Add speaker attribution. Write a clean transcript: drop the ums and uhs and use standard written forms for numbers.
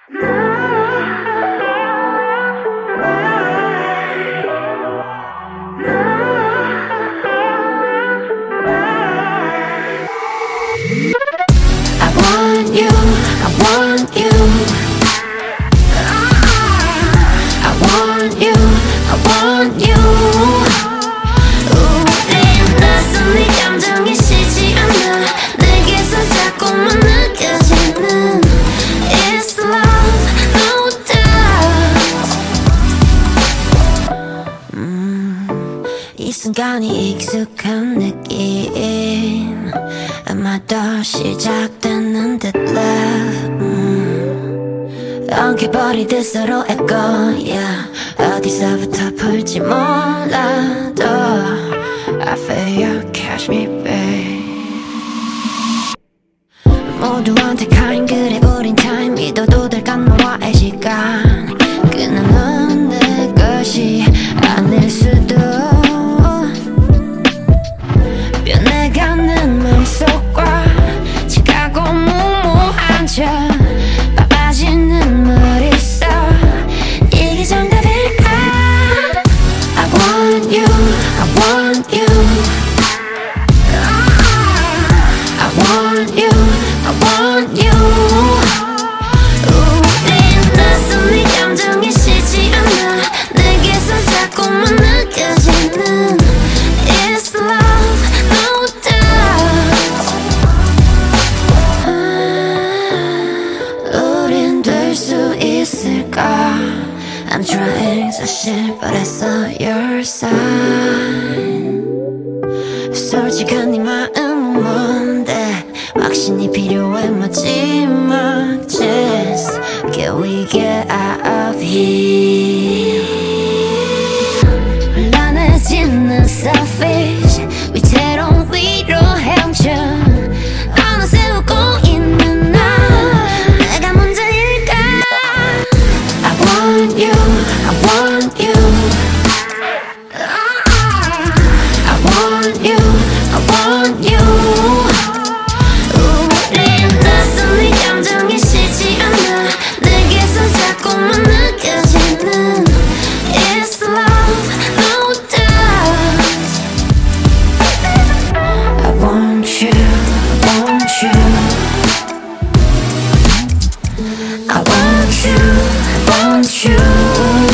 Speaker 1: I want you, I want you. I want you, I want you. 우린 낯선 네 감정이 싫지 않아. 내게서 자꾸만 느껴지는 It's love, no doubt. 이 순간이 익숙한 느낌. 아마 더 시작되는 듯 love. 엉켜버리듯 서로의 거야. 어디서부터 풀지 몰라도 I feel you catch me babe. 모두한테 카인 그래 우린 타임 믿어도 될까 너와의 시간. 그나마 내 것이 아닐 수도. 변해가는 맘속과 지가고 무모한 척 바빠지는 머릿속. 이게 정답일까? I want you, I want you. I want you, I want you. 우린 낯선 네 감정이 싫지 않아. 내게서 자꾸만 느껴지는 It's love, no doubt. 우린 될 수 있을까? I'm trying 사실 but I saw your sign. 솔직한 네 마음은 뭔데? 확신이 필요해 마지막 chance. Can we get out of here? 혼란해지는 selfish 위태로운 위로 헤엄쳐. 어느새 웃고 있는 나 내가 문제일까? I want you, I want you. I want you, I want you. 우린 낯선 네 감정이 싫지 않아. 내게서 자꾸만 느껴지는 It's love, no doubt. I want you, I want you. I want you, I want you.